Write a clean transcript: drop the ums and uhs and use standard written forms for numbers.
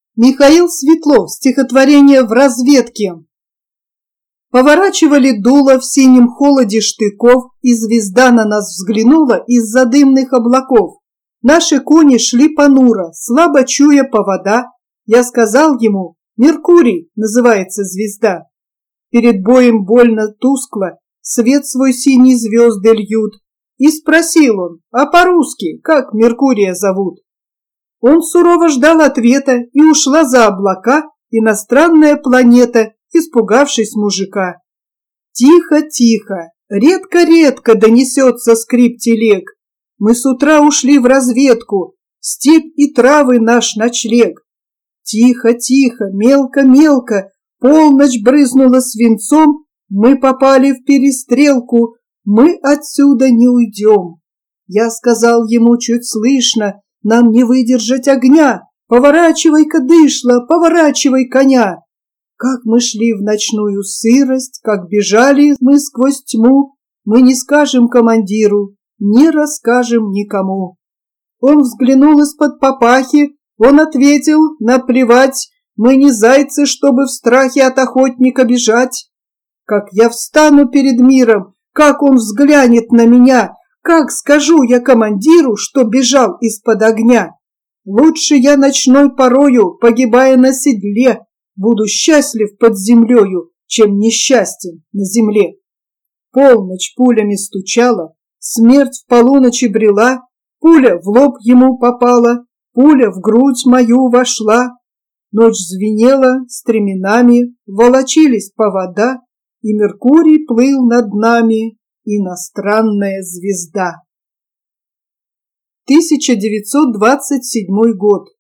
Михаил Светлов. Стихотворение «В разведке». Поворачивали дуло в синем холоде штыков, и звезда на нас взглянула из-за дымных облаков. Наши кони шли понуро, слабо чуя повода. Я сказал ему: «Меркурий называется звезда». Перед боем больно тускло, свет свой синий звезды льют. И спросил он: «А по-русски как Меркурия зовут?» Он сурово ждал ответа, и ушла за облака иностранная планета, испугавшись мужика. Тихо, тихо, редко-редко донесется скрип телег. Мы с утра ушли в разведку, степь и травы наш ночлег. Тихо, тихо, мелко, мелко, полночь брызнула свинцом, мы попали в перестрелку, мы отсюда не уйдем. Я сказал ему чуть слышно: «Нам не выдержать огня, поворачивай-ка дышло, поворачивай коня». Как мы шли в ночную сырость, как бежали мы сквозь тьму, мы не скажем командиру, не расскажем никому. Он взглянул из-под папахи, он ответил: «Наплевать, мы не зайцы, чтобы в страхе от охотника бежать». Как я встану перед миром, как он взглянет на меня, как скажу я командиру, что бежал из-под огня? Лучше я ночной порою, погибая на седле, буду счастлив под землею, чем несчастен на земле. Полночь пулями стучала, смерть в полуночи брела, пуля в лоб ему попала, пуля в грудь мою вошла. Ночь звенела стременами, волочились повода, и Меркурий плыл над нами, иностранная звезда. 1927 год.